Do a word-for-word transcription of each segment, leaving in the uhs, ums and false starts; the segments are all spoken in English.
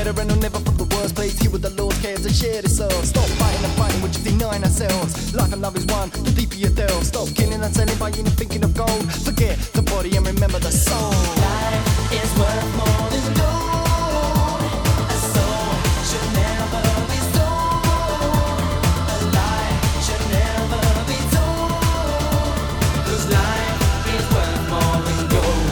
better and I'll never from the worst place. Here with the Lord's care to share this soul. Stop fighting and fighting, we're just denying ourselves. Life and love is one, the deeper you delve. Stop killing and selling, buying and thinking of gold. Forget the body and remember the soul. Life is worth more than gold. A soul should never be sold. A lie should never be told. 'Cause life is worth more than gold.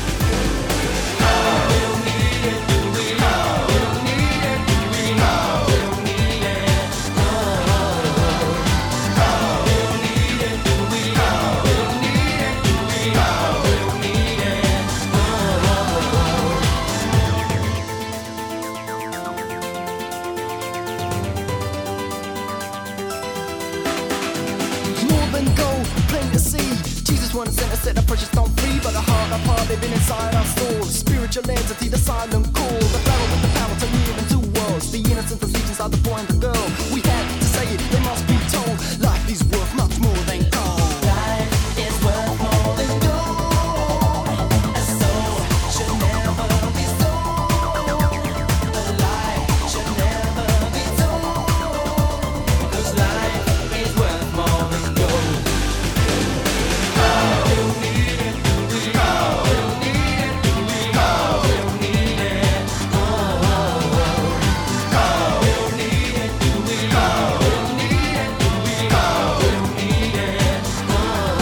We don't need it, do we? We don't need it, do we? We don't need it, no. We don't need it, do we? We don't need it, do we? We don't need it, no. More than gold, plain to see. Jesus wanna send us, set the precious stone free. But the heart of heart living inside our soul. Spiritual entity, the silent call. The flower with the power to live in two worlds. The innocent that sleeps inside the boy and the girl. We had to say it, they must be told. Life is worth much more than gold. Life is worth more than gold. A soul should never be sold. A lie should never be told. 'Cause life is worth more than gold. We don't need it, do we? We don't need it, do we? We don't need it, no. We don't need it, do we? We don't need it, do we? We don't need it, no.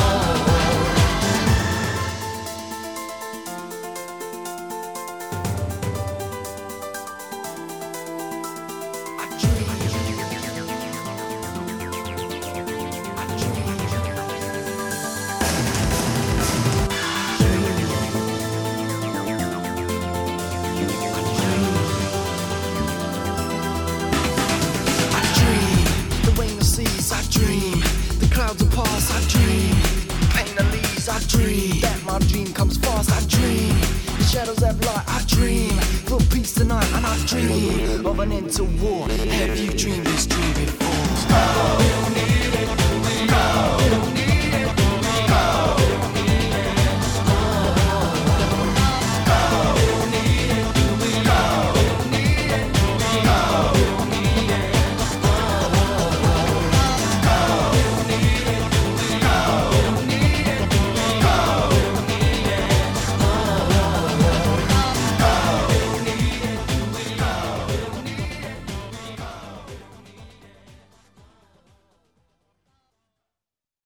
I dream. I dream, the rain will cease, I dream. The clouds will pass, I dream. Pain the leaves, I dream. That my dream comes fast, I dream. The shadows have light, I dream. For peace tonight, and I dream of an end to war. Have you dreamed this dream before? We don't need